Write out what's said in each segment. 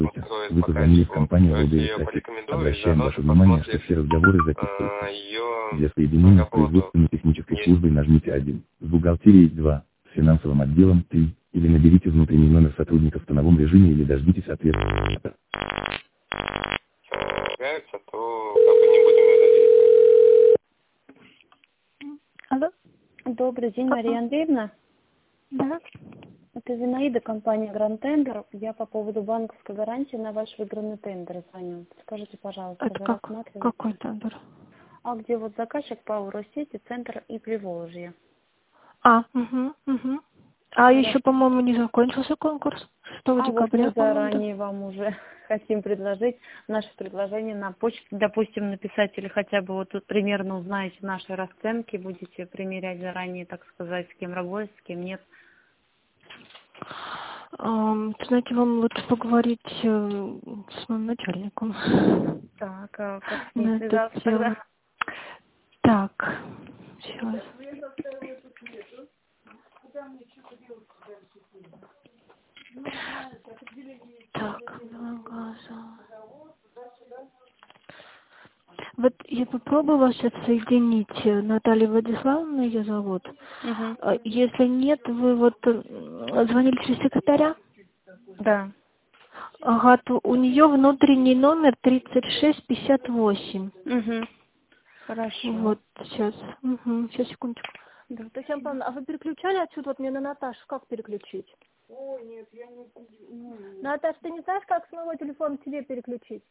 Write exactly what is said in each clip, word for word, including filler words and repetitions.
построит Вы позвонили в пока компанию чего. Лудей Я Трафик. порекомендую, Обращаем заодно ваше ты внимание, что посмотришь все разговоры э, записываются. ее Для соединения с работу. производственно-технической Есть. службой нажмите один, с бухгалтерией два, с финансовым отделом три, или наберите внутренний номер сотрудника в тоновом режиме или дождитесь ответа. Появится, то как бы не будем ее задействовать. Алло? Добрый день, Как Мария вам? Андреевна. Да. Это Зинаида, компания Гранд Тендер. Я по поводу банковской гарантии на ваш выигранный тендер звоню. Скажите, пожалуйста, Это вы как? рассматриваете? Какой тендер? А где вот заказчик ПАО Россети, Центр и Приволжье. А, угу, угу. А Да. еще, по-моему, не закончился конкурс. шестого А вот декабря, мы по-моему, да? заранее вам уже хотим предложить наше предложение на почту, допустим, написать или хотя бы вот тут примерно узнаете наши расценки, будете примерять заранее, так сказать, с кем работать, с кем нет. Um, знаете, вам лучше поговорить э, с моим начальником. Так, а как с На ним эту связаться тему. тогда? Так, сейчас. Так, газа. Вот я попробую вас сейчас соединить. Наталья Владиславовна ее зовут. Угу. А если нет, вы вот э, звонили через секретаря? Да. Ага, то у нее внутренний номер тридцать шесть пятьдесят восемь. Угу. Хорошо. Вот, сейчас. Угу, сейчас, секундочку. Да, Татьяна Павловна, а вы переключали отсюда вот мне на Наташу? Как переключить? Ой, нет, я не... Ну, Наташа, ты не знаешь, как с моего телефона тебе переключить?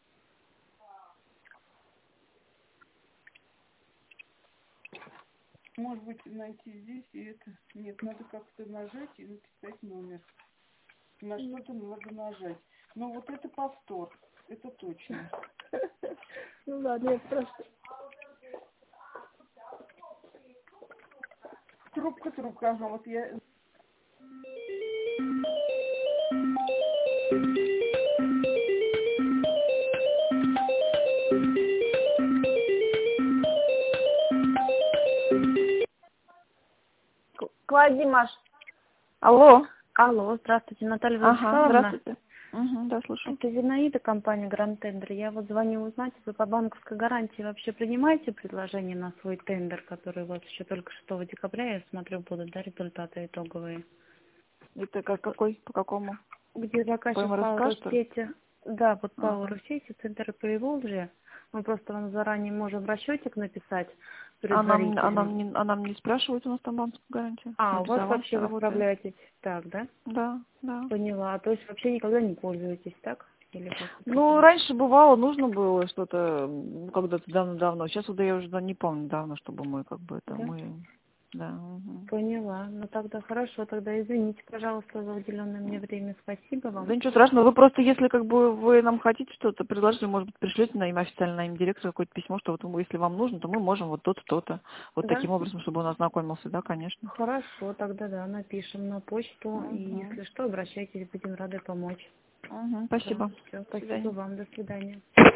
может быть, найти здесь и это... Нет, надо как-то нажать и написать номер. На что-то надо нажать. Но вот это повтор. Это точно. Ну ладно, я просто... Трубка, трубка. Ага, вот я... Клади, Маш. Алло. Алло, здравствуйте, Наталья Ага, Владиславовна. здравствуйте. Угу, да, слушаю. Это Зинаида, компания Гранд Тендер. Я вот звоню узнать, вы по банковской гарантии вообще принимаете предложение на свой тендер, который у вас еще только шестого декабря, я смотрю, будут, да, результаты итоговые? Это как, какой, по какому? Где заказчик По ПАО МРСК, что ли? Россети, да, вот ПАО Ага. Россети, Центр Приволжье. Мы просто вам заранее можем расчетик написать А нам, предварительно. а, нам не, а нам не спрашивают у нас там банковскую гарантию? А, Мы у без вас аванса вообще вы работаем. справляетесь так, да? Да, да. Поняла. То есть вообще никогда не пользуетесь, так? Или как? Ну, раньше бывало, нужно было что-то, м, когда-то давно-давно. Сейчас вот я уже да, не помню давно, чтобы мы как бы это, Да? мы... Да. Угу. Поняла. Ну тогда хорошо, тогда извините, пожалуйста, за уделенное мне время. Спасибо вам. Да ничего страшного. Вы просто, если как бы вы нам хотите что-то предложить, вы, может быть, пришлете на имя официально на имя директора какое-то письмо, что вот если вам нужно, то мы можем вот то-то, то-то. Вот Да? таким образом, чтобы он ознакомился, да, конечно. Хорошо, тогда да, напишем на почту. Угу. И если что, обращайтесь, будем рады помочь. Угу. Спасибо. Да, все, До спасибо свидания. вам, до свидания.